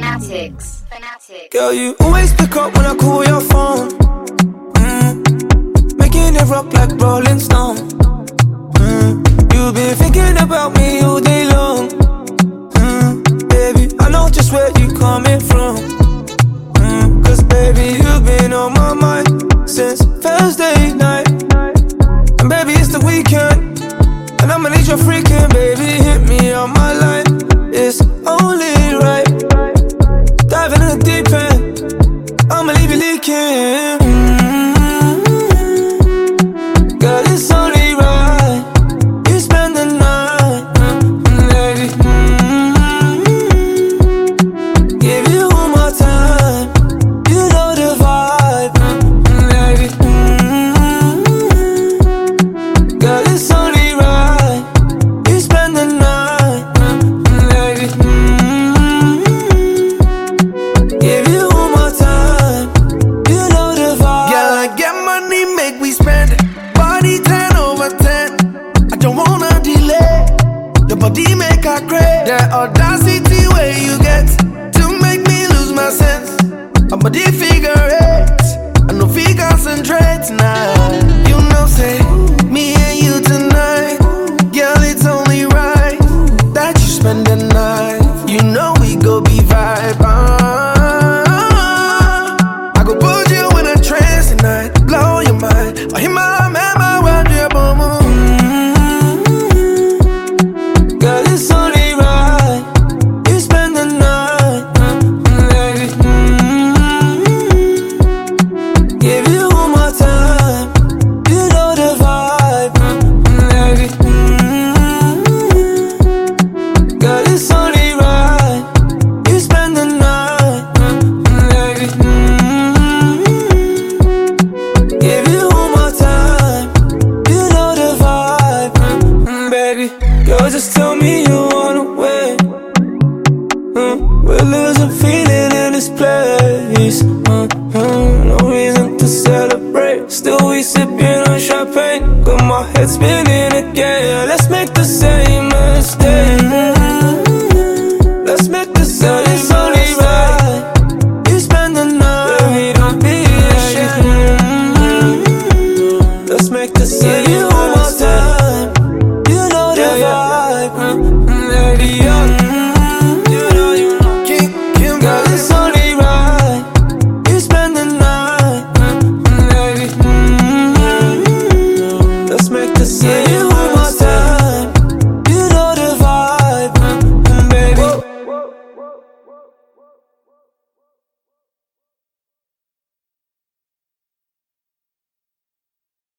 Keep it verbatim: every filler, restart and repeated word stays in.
Fanatics. Fanatics. Girl, you always pick up when I call your phone. Mm. Making it rock like Rolling Stone. Mm. You've been thinking about me all day long. Mm. Baby, I know just where you coming from. Mm. Cause baby, you've been on my mind since Thursday night. And baby, it's the weekend, and I'ma need your freaking baby. Hit me on my line. It's only right. Diving in the deep end, I'ma leave you leaking. Mm-hmm. Girl, it's only right. You spend the night, mm-hmm, lady. Mm-hmm. Give you one more time. You know the vibe, mm-hmm, lady. Mm-hmm. Girl, it's only right. You spend the night, mm-hmm, lady. Mm-hmm. Give you one more time. You know the vibe. Girl, I get money, make we spend it. Body ten over ten. I don't wanna delay. Your body make her crave. The audacity where you get to make me lose my sense. A body figure eight. I know fi concentrate now.